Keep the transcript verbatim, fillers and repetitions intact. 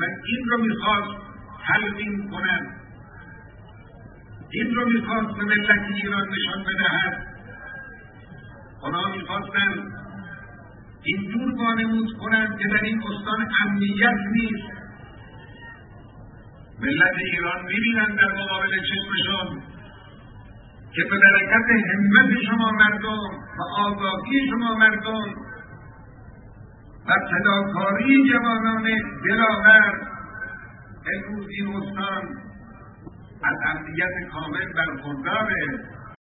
و این رو میخواست تلقین کند، این رو میخواست به ملت ایران نشان بدهد. اونا میخواستن اینجور وانمود کنند که در این استان امنیت نیست. ملت ایران میبینند در مقابل چشمشون که به برکت همت شما مردم و آگاهی شما مردم و فداکاری جوانان دلاور امروز این استان از امنیت کامل برخورداره.